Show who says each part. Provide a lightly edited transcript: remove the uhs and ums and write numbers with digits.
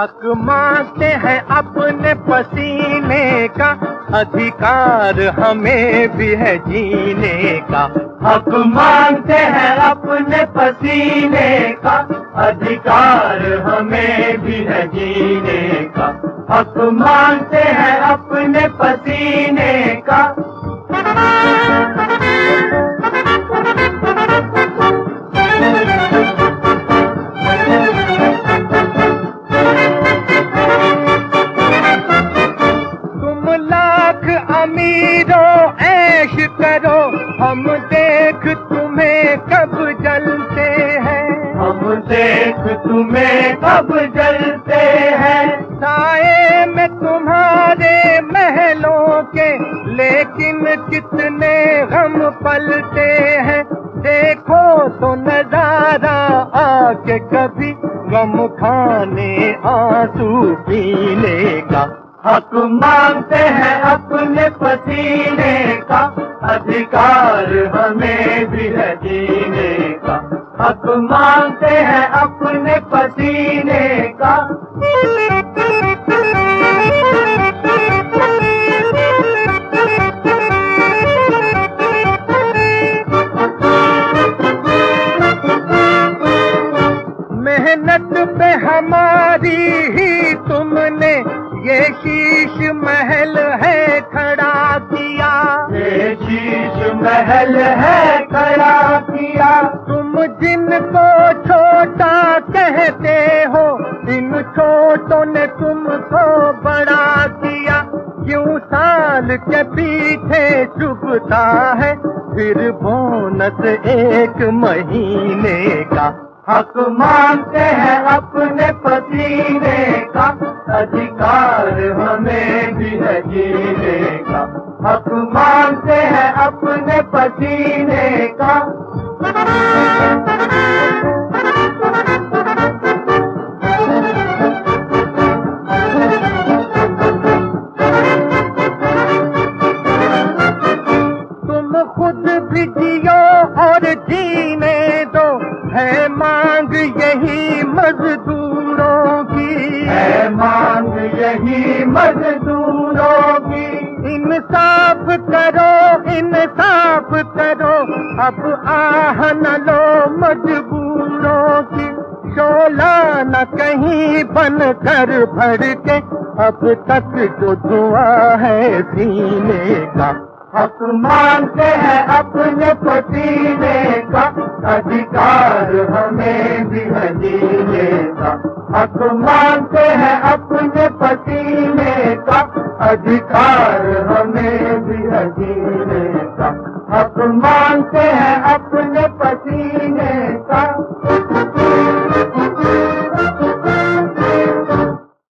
Speaker 1: हक मांगते हैं अपने पसीने का, अधिकार हमें भी है जीने का।
Speaker 2: हक मांगते हैं अपने पसीने का, अधिकार हमें भी है जीने का। हक मांगते हैं अपने पसीने का।
Speaker 1: तुम लाख अमीरों ऐश करो, हम देख तुम्हें कब जलते हैं।
Speaker 2: हम देख तुम्हें कब जलते हैं।
Speaker 1: साए में तुम्हारे महलों के, लेकिन कितने गम पलते हैं। देखो तो नजारा आके कभी, गम खाने आंसू पीने का।
Speaker 2: हक मांगते हैं अपने पसीने का, अधिकार हमें भी है जीने का। हक मांगते हैं अपने पसीने का।
Speaker 1: मेहनत पे हमारी ही तुमने ये शीश महल है खड़ा किया।
Speaker 2: ये शीश महल है खड़ा किया।
Speaker 1: तुम जिनको छोटा कहते हो, इन छोटों ने तुमको बड़ा किया। क्यों साल के पीछे चुभता है फिर बोनस एक महीने का।
Speaker 2: हक मांगते हैं अपने पसीने का, अधिकार हमें भी है जीने का। हक मांगते हैं अपने पसीने का।
Speaker 1: तुम खुद भी जियो और जीने दो, है मांग यही मजदूरों की।
Speaker 2: है मांग यही मजदूरों की।
Speaker 1: इंसाफ करो, इंसाफ करो, अब आह न लो मजबूरों की। शोला न कहीं बन कर भर के, अब तक जो धुआं है सीने का।
Speaker 2: हक मांगते हैं अपने पसीने का, अधिकार हमें भी है जीने का। हक मांगते हैं अपने पसीने का, अधिकार हमें भी है जीने का। हक मांगते हैं अपने